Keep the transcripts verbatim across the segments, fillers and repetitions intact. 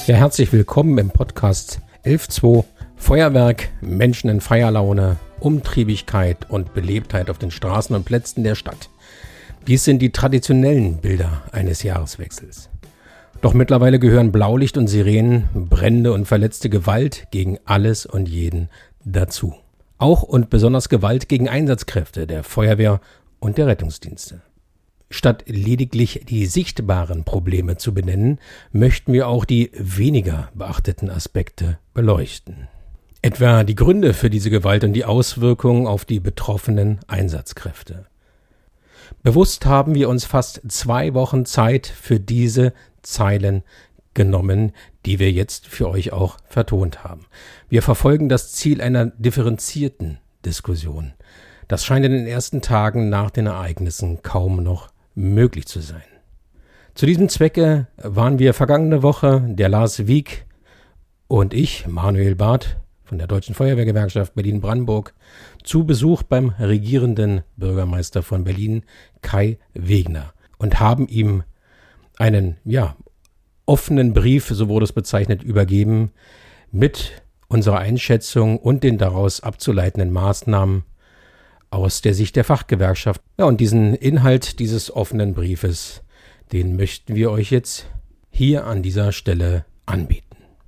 Ja, herzlich willkommen im Podcast elf Komma zwei Feuerwerk, Menschen in Feierlaune, Umtriebigkeit und Belebtheit auf den Straßen und Plätzen der Stadt. Dies sind die traditionellen Bilder eines Jahreswechsels. Doch mittlerweile gehören Blaulicht und Sirenen, Brände und verletzte Gewalt gegen alles und jeden dazu. Auch und besonders Gewalt gegen Einsatzkräfte der Feuerwehr und der Rettungsdienste. Statt lediglich die sichtbaren Probleme zu benennen, möchten wir auch die weniger beachteten Aspekte beleuchten. Etwa die Gründe für diese Gewalt und die Auswirkungen auf die betroffenen Einsatzkräfte. Bewusst haben wir uns fast zwei Wochen Zeit für diese Zeilen genommen, die wir jetzt für euch auch vertont haben. Wir verfolgen das Ziel einer differenzierten Diskussion. Das scheint in den ersten Tagen nach den Ereignissen kaum noch möglich zu sein. Zu diesem Zwecke waren wir vergangene Woche, der Lars Wieck und ich, Manuel Barth von der Deutschen Feuerwehrgewerkschaft Berlin-Brandenburg, zu Besuch beim regierenden Bürgermeister von Berlin, Kai Wegner, und haben ihm einen, ja, offenen Brief, so wurde es bezeichnet, übergeben, mit unserer Einschätzung und den daraus abzuleitenden Maßnahmen aus der Sicht der Fachgewerkschaft. Ja, und diesen Inhalt dieses offenen Briefes, den möchten wir euch jetzt hier an dieser Stelle anbieten.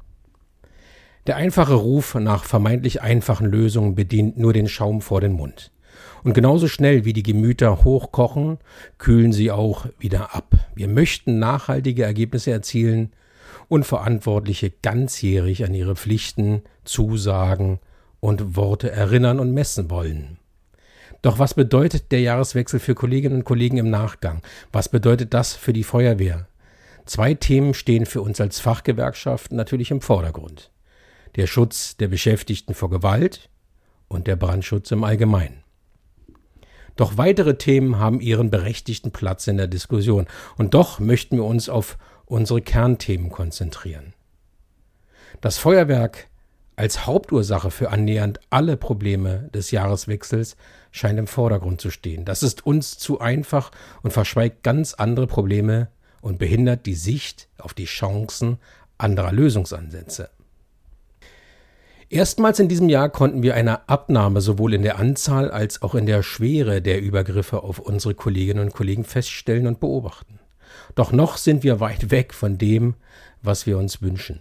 Der einfache Ruf nach vermeintlich einfachen Lösungen bedient nur den Schaum vor den Mund. Und genauso schnell wie die Gemüter hochkochen, kühlen sie auch wieder ab. Wir möchten nachhaltige Ergebnisse erzielen und Verantwortliche ganzjährig an ihre Pflichten, Zusagen und Worte erinnern und messen wollen. Doch was bedeutet der Jahreswechsel für Kolleginnen und Kollegen im Nachgang? Was bedeutet das für die Feuerwehr? Zwei Themen stehen für uns als Fachgewerkschaft natürlich im Vordergrund. Der Schutz der Beschäftigten vor Gewalt und der Brandschutz im Allgemeinen. Doch weitere Themen haben ihren berechtigten Platz in der Diskussion. Und doch möchten wir uns auf unsere Kernthemen konzentrieren. Das Feuerwerk als Hauptursache für annähernd alle Probleme des Jahreswechsels scheint im Vordergrund zu stehen. Das ist uns zu einfach und verschweigt ganz andere Probleme und behindert die Sicht auf die Chancen anderer Lösungsansätze. Erstmals in diesem Jahr konnten wir eine Abnahme sowohl in der Anzahl als auch in der Schwere der Übergriffe auf unsere Kolleginnen und Kollegen feststellen und beobachten. Doch noch sind wir weit weg von dem, was wir uns wünschen.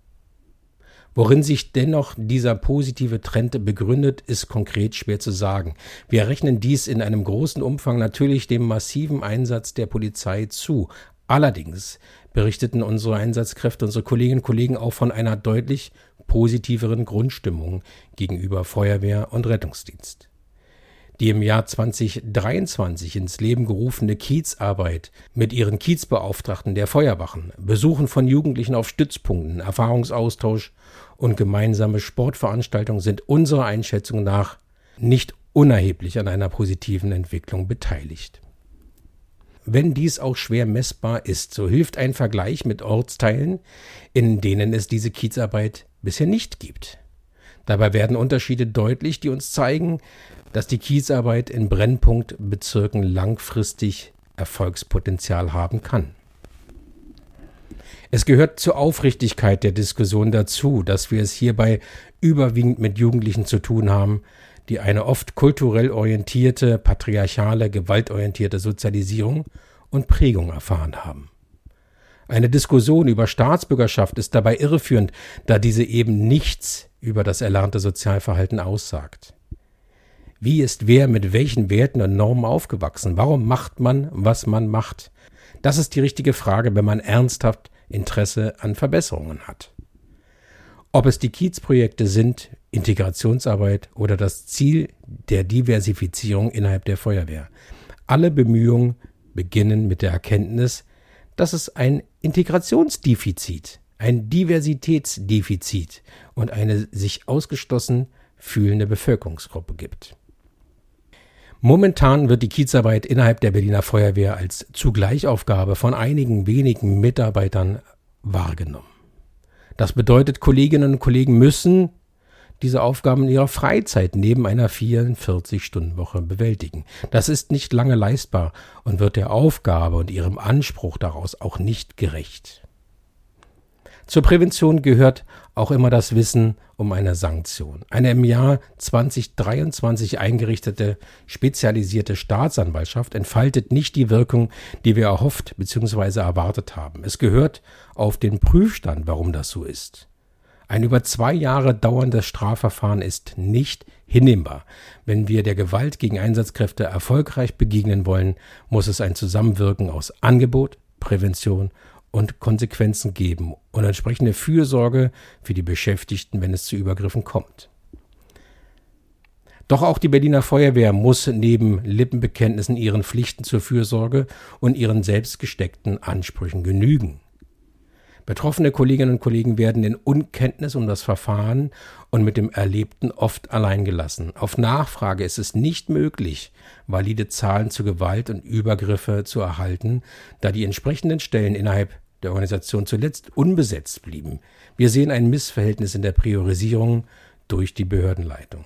Worin sich dennoch dieser positive Trend begründet, ist konkret schwer zu sagen. Wir rechnen dies in einem großen Umfang natürlich dem massiven Einsatz der Polizei zu. Allerdings berichteten unsere Einsatzkräfte, unsere Kolleginnen und Kollegen auch von einer deutlich positiveren Grundstimmung gegenüber Feuerwehr und Rettungsdienst. Die im Jahr zwanzig dreiundzwanzig ins Leben gerufene Kiezarbeit mit ihren Kiezbeauftragten der Feuerwachen, Besuchen von Jugendlichen auf Stützpunkten, Erfahrungsaustausch und gemeinsame Sportveranstaltungen sind unserer Einschätzung nach nicht unerheblich an einer positiven Entwicklung beteiligt. Wenn dies auch schwer messbar ist, so hilft ein Vergleich mit Ortsteilen, in denen es diese Kiezarbeit bisher nicht gibt. Dabei werden Unterschiede deutlich, die uns zeigen, dass die Kiezarbeit in Brennpunktbezirken langfristig Erfolgspotenzial haben kann. Es gehört zur Aufrichtigkeit der Diskussion dazu, dass wir es hierbei überwiegend mit Jugendlichen zu tun haben, die eine oft kulturell orientierte, patriarchale, gewaltorientierte Sozialisierung und Prägung erfahren haben. Eine Diskussion über Staatsbürgerschaft ist dabei irreführend, da diese eben nichts über das erlernte Sozialverhalten aussagt. Wie ist wer mit welchen Werten und Normen aufgewachsen? Warum macht man, was man macht? Das ist die richtige Frage, wenn man ernsthaft Interesse an Verbesserungen hat. Ob es die Kiezprojekte sind, Integrationsarbeit oder das Ziel der Diversifizierung innerhalb der Feuerwehr. Alle Bemühungen beginnen mit der Erkenntnis, dass es ein Integrationsdefizit, ein Diversitätsdefizit und eine sich ausgeschlossen fühlende Bevölkerungsgruppe gibt. Momentan wird die Kiezarbeit innerhalb der Berliner Feuerwehr als Zugleichaufgabe von einigen wenigen Mitarbeitern wahrgenommen. Das bedeutet, Kolleginnen und Kollegen müssen diese Aufgaben in ihrer Freizeit neben einer vierundvierzig-Stunden-Woche bewältigen. Das ist nicht lange leistbar und wird der Aufgabe und ihrem Anspruch daraus auch nicht gerecht. Zur Prävention gehört auch immer das Wissen um eine Sanktion. Eine im Jahr zwanzig dreiundzwanzig eingerichtete spezialisierte Staatsanwaltschaft entfaltet nicht die Wirkung, die wir erhofft bzw. erwartet haben. Es gehört auf den Prüfstand, warum das so ist. Ein über zwei Jahre dauerndes Strafverfahren ist nicht hinnehmbar. Wenn wir der Gewalt gegen Einsatzkräfte erfolgreich begegnen wollen, muss es ein Zusammenwirken aus Angebot, Prävention und Konsequenzen geben und entsprechende Fürsorge für die Beschäftigten, wenn es zu Übergriffen kommt. Doch auch die Berliner Feuerwehr muss neben Lippenbekenntnissen ihren Pflichten zur Fürsorge und ihren selbst gesteckten Ansprüchen genügen. Betroffene Kolleginnen und Kollegen werden in Unkenntnis um das Verfahren und mit dem Erlebten oft allein gelassen. Auf Nachfrage ist es nicht möglich, valide Zahlen zu Gewalt und Übergriffe zu erhalten, da die entsprechenden Stellen innerhalb der Organisation zuletzt unbesetzt blieben. Wir sehen ein Missverhältnis in der Priorisierung durch die Behördenleitung.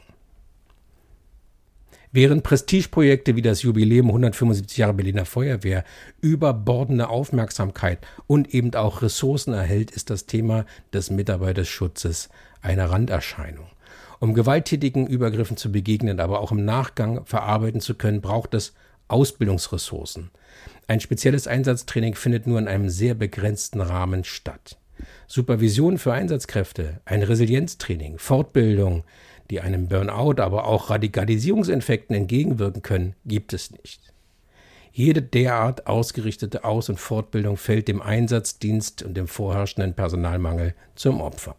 Während Prestigeprojekte wie das Jubiläum hundertfünfundsiebzig Jahre Berliner Feuerwehr überbordende Aufmerksamkeit und eben auch Ressourcen erhält, ist das Thema des Mitarbeiterschutzes eine Randerscheinung. Um gewalttätigen Übergriffen zu begegnen, aber auch im Nachgang verarbeiten zu können, braucht es Ausbildungsressourcen. Ein spezielles Einsatztraining findet nur in einem sehr begrenzten Rahmen statt. Supervision für Einsatzkräfte, ein Resilienztraining, Fortbildung, die einem Burnout, aber auch Radikalisierungsinfekten entgegenwirken können, gibt es nicht. Jede derart ausgerichtete Aus- und Fortbildung fällt dem Einsatzdienst und dem vorherrschenden Personalmangel zum Opfer.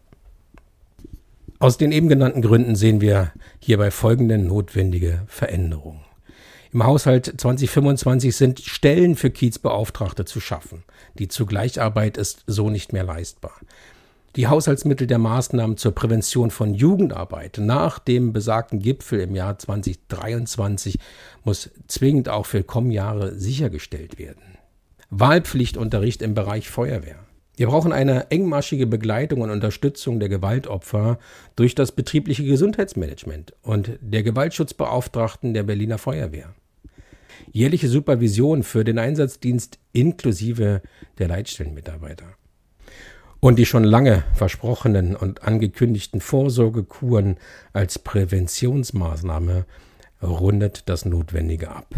Aus den eben genannten Gründen sehen wir hierbei folgende notwendige Veränderungen. Im Haushalt zwanzig fünfundzwanzig sind Stellen für Kiezbeauftragte zu schaffen. Die Zugleicharbeit ist so nicht mehr leistbar. Die Haushaltsmittel der Maßnahmen zur Prävention von Jugendarbeit nach dem besagten Gipfel im Jahr zwanzig dreiundzwanzig muss zwingend auch für Kommjahre sichergestellt werden. Wahlpflichtunterricht im Bereich Feuerwehr. Wir brauchen eine engmaschige Begleitung und Unterstützung der Gewaltopfer durch das betriebliche Gesundheitsmanagement und der Gewaltschutzbeauftragten der Berliner Feuerwehr. Jährliche Supervision für den Einsatzdienst inklusive der Leitstellenmitarbeiter. Und die schon lange versprochenen und angekündigten Vorsorgekuren als Präventionsmaßnahme rundet das Notwendige ab.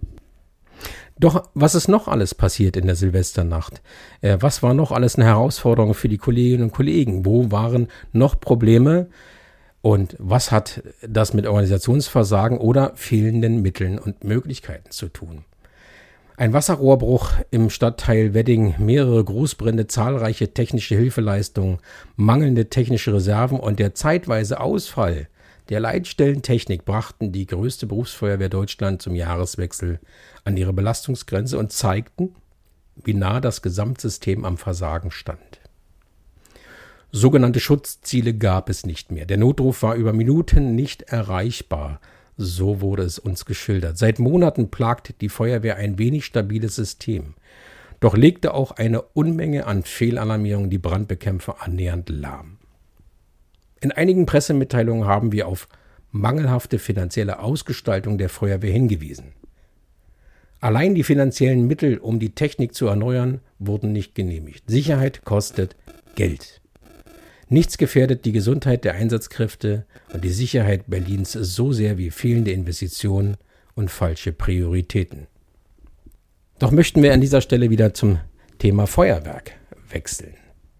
Doch was ist noch alles passiert in der Silvesternacht? Äh, was war noch alles eine Herausforderung für die Kolleginnen und Kollegen? Wo waren noch Probleme? Und was hat das mit Organisationsversagen oder fehlenden Mitteln und Möglichkeiten zu tun? Ein Wasserrohrbruch im Stadtteil Wedding, mehrere Großbrände, zahlreiche technische Hilfeleistungen, mangelnde technische Reserven und der zeitweise Ausfall der Leitstellentechnik brachten die größte Berufsfeuerwehr Deutschlands zum Jahreswechsel an ihre Belastungsgrenze und zeigten, wie nah das Gesamtsystem am Versagen stand. Sogenannte Schutzziele gab es nicht mehr. Der Notruf war über Minuten nicht erreichbar. So wurde es uns geschildert. Seit Monaten plagt die Feuerwehr ein wenig stabiles System. Doch legte auch eine Unmenge an Fehlalarmierungen die Brandbekämpfer annähernd lahm. In einigen Pressemitteilungen haben wir auf mangelhafte finanzielle Ausgestaltung der Feuerwehr hingewiesen. Allein die finanziellen Mittel, um die Technik zu erneuern, wurden nicht genehmigt. Sicherheit kostet Geld. Nichts gefährdet die Gesundheit der Einsatzkräfte und die Sicherheit Berlins so sehr wie fehlende Investitionen und falsche Prioritäten. Doch möchten wir an dieser Stelle wieder zum Thema Feuerwerk wechseln.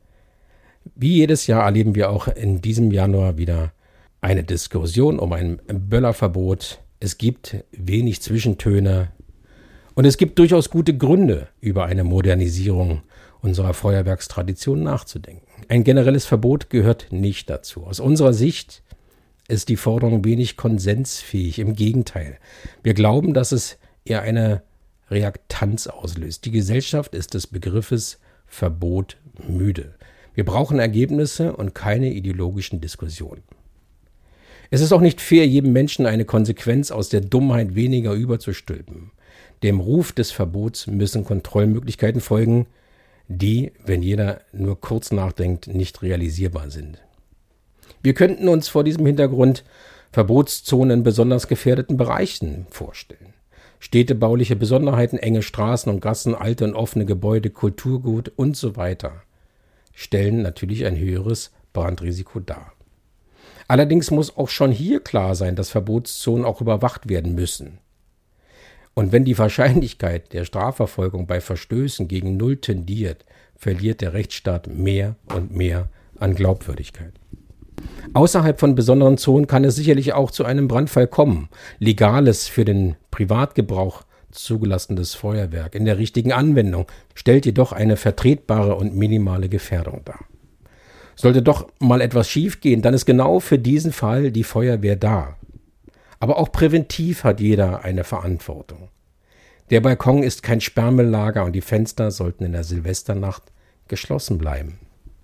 Wie jedes Jahr erleben wir auch in diesem Januar wieder eine Diskussion um ein Böllerverbot. Es gibt wenig Zwischentöne und es gibt durchaus gute Gründe, über eine Modernisierung unserer Feuerwerkstradition nachzudenken. Ein generelles Verbot gehört nicht dazu. Aus unserer Sicht ist die Forderung wenig konsensfähig. Im Gegenteil. Wir glauben, dass es eher eine Reaktanz auslöst. Die Gesellschaft ist des Begriffes Verbot müde. Wir brauchen Ergebnisse und keine ideologischen Diskussionen. Es ist auch nicht fair, jedem Menschen eine Konsequenz aus der Dummheit weniger überzustülpen. Dem Ruf des Verbots müssen Kontrollmöglichkeiten folgen, die, wenn jeder nur kurz nachdenkt, nicht realisierbar sind. Wir könnten uns vor diesem Hintergrund Verbotszonen in besonders gefährdeten Bereichen vorstellen. Städtebauliche Besonderheiten, enge Straßen und Gassen, alte und offene Gebäude, Kulturgut und so weiter. stellen natürlich ein höheres Brandrisiko dar. Allerdings muss auch schon hier klar sein, dass Verbotszonen auch überwacht werden müssen. Und wenn die Wahrscheinlichkeit der Strafverfolgung bei Verstößen gegen Null tendiert, verliert der Rechtsstaat mehr und mehr an Glaubwürdigkeit. Außerhalb von besonderen Zonen kann es sicherlich auch zu einem Brandfall kommen. Legales, für den Privatgebrauch zugelassenes Feuerwerk in der richtigen Anwendung stellt jedoch eine vertretbare und minimale Gefährdung dar. Sollte doch mal etwas schiefgehen, dann ist genau für diesen Fall die Feuerwehr da. Aber auch präventiv hat jeder eine Verantwortung. Der Balkon ist kein Sperrmülllager und die Fenster sollten in der Silvesternacht geschlossen bleiben.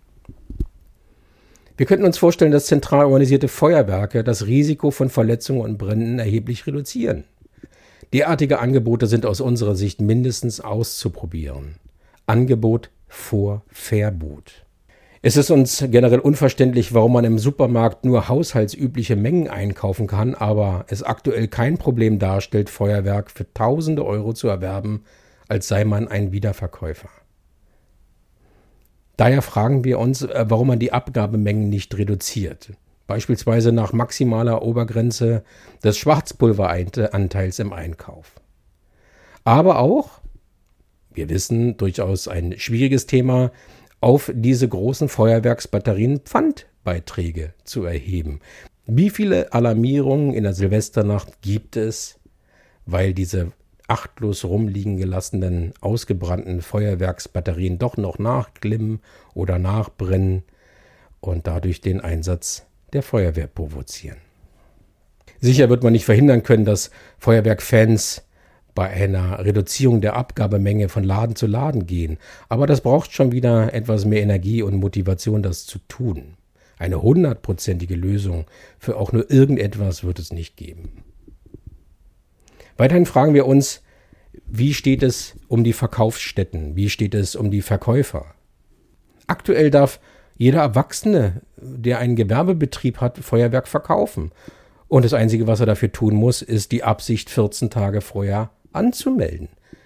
Wir könnten uns vorstellen, dass zentral organisierte Feuerwerke das Risiko von Verletzungen und Bränden erheblich reduzieren. Derartige Angebote sind aus unserer Sicht mindestens auszuprobieren. Angebot vor Verbot. Es ist uns generell unverständlich, warum man im Supermarkt nur haushaltsübliche Mengen einkaufen kann, aber es aktuell kein Problem darstellt, Feuerwerk für tausende Euro zu erwerben, als sei man ein Wiederverkäufer. Daher fragen wir uns, warum man die Abgabemengen nicht reduziert. Beispielsweise nach maximaler Obergrenze des Schwarzpulveranteils im Einkauf. Aber auch, wir wissen, durchaus ein schwieriges Thema, auf diese großen Feuerwerksbatterien Pfandbeiträge zu erheben. Wie viele Alarmierungen in der Silvesternacht gibt es, weil diese achtlos rumliegen gelassenen, ausgebrannten Feuerwerksbatterien doch noch nachglimmen oder nachbrennen und dadurch den Einsatz der Feuerwehr provozieren. Sicher wird man nicht verhindern können, dass Feuerwerkfans bei einer Reduzierung der Abgabemenge von Laden zu Laden gehen, aber das braucht schon wieder etwas mehr Energie und Motivation, das zu tun. Eine hundertprozentige Lösung für auch nur irgendetwas wird es nicht geben. Weiterhin fragen wir uns, wie steht es um die Verkaufsstätten, wie steht es um die Verkäufer? Aktuell darf jeder Erwachsene, der einen Gewerbebetrieb hat, Feuerwerk verkaufen. Und das Einzige, was er dafür tun muss, ist die Absicht, vierzehn Tage vorher anzumelden.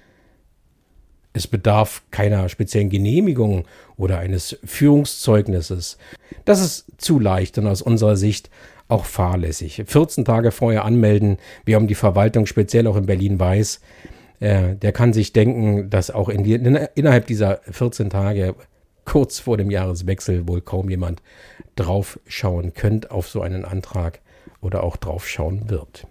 Es bedarf keiner speziellen Genehmigung oder eines Führungszeugnisses. Das ist zu leicht und aus unserer Sicht auch fahrlässig. vierzehn Tage vorher anmelden, wie um die Verwaltung speziell auch in Berlin weiß, äh, der kann sich denken, dass auch in die, in, innerhalb dieser vierzehn Tage kurz vor dem Jahreswechsel wohl kaum jemand drauf schauen könnte auf so einen Antrag oder auch drauf schauen wird.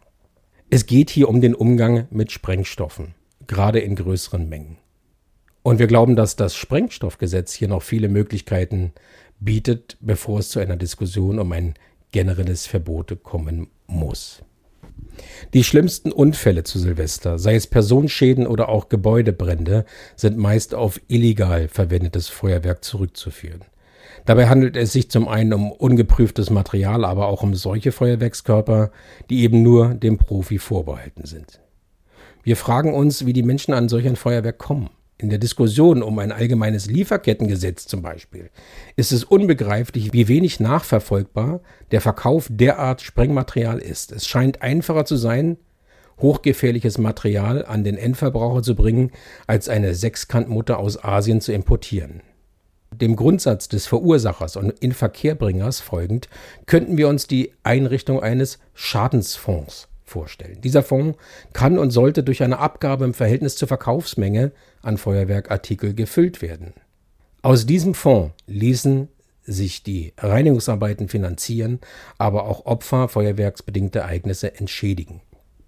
Es geht hier um den Umgang mit Sprengstoffen, gerade in größeren Mengen. Und wir glauben, dass das Sprengstoffgesetz hier noch viele Möglichkeiten bietet, bevor es zu einer Diskussion um ein generelles Verbot kommen muss. Die schlimmsten Unfälle zu Silvester, sei es Personenschäden oder auch Gebäudebrände, sind meist auf illegal verwendetes Feuerwerk zurückzuführen. Dabei handelt es sich zum einen um ungeprüftes Material, aber auch um solche Feuerwerkskörper, die eben nur dem Profi vorbehalten sind. Wir fragen uns, wie die Menschen an solch ein Feuerwerk kommen. In der Diskussion um ein allgemeines Lieferkettengesetz zum Beispiel ist es unbegreiflich, wie wenig nachverfolgbar der Verkauf derart Sprengmaterial ist. Es scheint einfacher zu sein, hochgefährliches Material an den Endverbraucher zu bringen, als eine Sechskantmutter aus Asien zu importieren. Dem Grundsatz des Verursachers und Inverkehrbringers folgend könnten wir uns die Einrichtung eines Schadensfonds vorstellen. Dieser Fonds kann und sollte durch eine Abgabe im Verhältnis zur Verkaufsmenge an Feuerwerkartikel gefüllt werden. Aus diesem Fonds ließen sich die Reinigungsarbeiten finanzieren, aber auch Opfer feuerwerksbedingter Ereignisse entschädigen.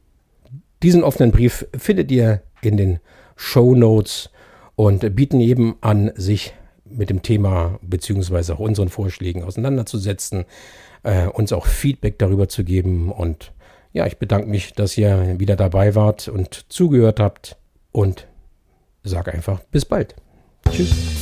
Diesen offenen Brief findet ihr in den Shownotes und bieten jedem an, sich mit dem Thema bzw. auch unseren Vorschlägen auseinanderzusetzen, äh, uns auch Feedback darüber zu geben. Und ja, ich bedanke mich, dass ihr wieder dabei wart und zugehört habt und sage einfach bis bald. Tschüss.